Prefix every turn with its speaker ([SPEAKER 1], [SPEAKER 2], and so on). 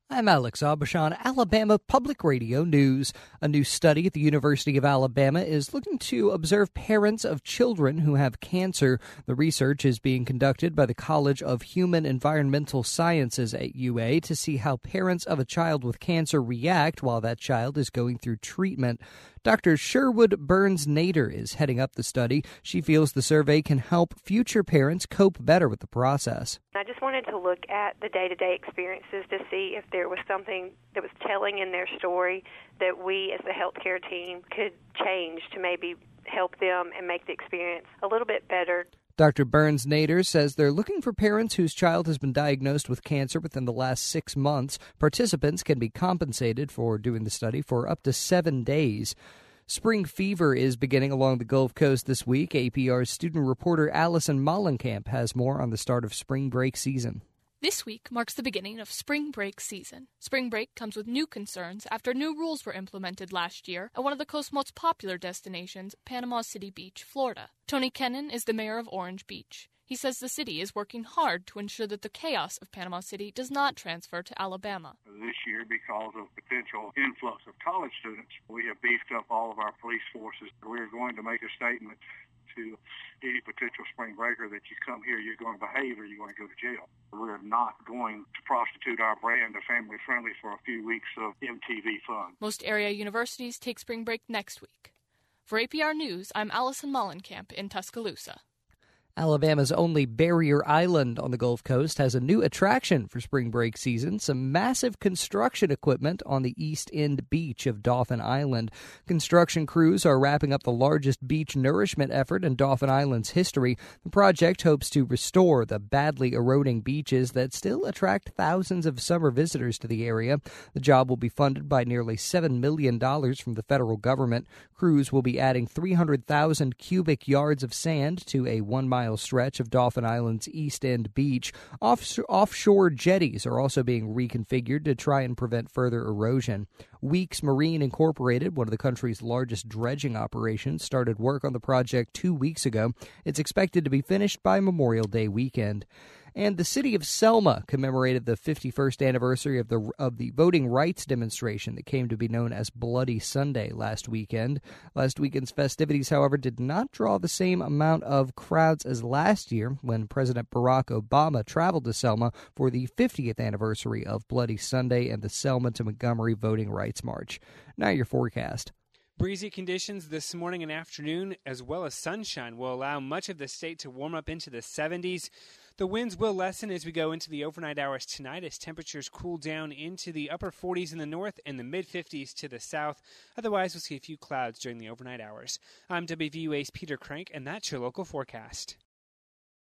[SPEAKER 1] I'm Alex Aubuchon, Alabama Public Radio News. A new study at the University of Alabama is looking to observe parents of children who have cancer. The research is being conducted by the College of Human Environmental Sciences at UA to see how parents of a child with cancer react while that child is going through treatment. Dr. Sherwood Burns-Nader is heading up the study. She feels the survey can help future parents cope better with the process.
[SPEAKER 2] I just wanted to look at the day-to-day experiences to see if there was something that was telling in their story that we as the healthcare team could change to maybe help them and make the experience a little bit better.
[SPEAKER 1] Dr. Burns-Nader says they're looking for parents whose child has been diagnosed with cancer within the last 6 months. Participants can be compensated for doing the study for up to 7 days. Spring fever is beginning along the Gulf Coast this week. APR's student reporter Allison Mollenkamp has more on the start of spring break season.
[SPEAKER 3] This week marks the beginning of spring break season. Spring break comes with new concerns after new rules were implemented last year at one of the coast's most popular destinations, Panama City Beach, Florida. Tony Kennan is the mayor of Orange Beach. He says the city is working hard to ensure that the chaos of Panama City does not transfer to Alabama.
[SPEAKER 4] This year, because of potential influx of college students, we have beefed up all of our police forces. We're going to make a statement to any potential spring breaker that you come here, you're going to behave or you're going to go to jail. We're not going to prostitute our brand of family-friendly for a few weeks of MTV fun.
[SPEAKER 3] Most area universities take spring break next week. For APR News, I'm Allison Mollenkamp in Tuscaloosa.
[SPEAKER 1] Alabama's only barrier island on the Gulf Coast has a new attraction for spring break season, some massive construction equipment on the east end beach of Dauphin Island. Construction crews are wrapping up the largest beach nourishment effort in Dauphin Island's history. The project hopes to restore the badly eroding beaches that still attract thousands of summer visitors to the area. The job will be funded by nearly $7 million from the federal government. Crews will be adding 300,000 cubic yards of sand to a 1-mile stretch of Dauphin Island's East End beach. Offshore jetties are also being reconfigured to try and prevent further erosion. Weeks Marine Incorporated, one of the country's largest dredging operations, started work on the project 2 weeks ago. It's expected to be finished by Memorial Day weekend. And the city of Selma commemorated the 51st anniversary of the voting rights demonstration that came to be known as Bloody Sunday last weekend. Last weekend's festivities, however, did not draw the same amount of crowds as last year when President Barack Obama traveled to Selma for the 50th anniversary of Bloody Sunday and the Selma to Montgomery Voting Rights March. Now your forecast.
[SPEAKER 5] Breezy conditions this morning and afternoon, as well as sunshine, will allow much of the state to warm up into the 70s. The winds will lessen as we go into the overnight hours tonight as temperatures cool down into the upper 40s in the north and the mid-50s to the south. Otherwise, we'll see a few clouds during the overnight hours. I'm WVUA's Peter Crank, and that's your local forecast.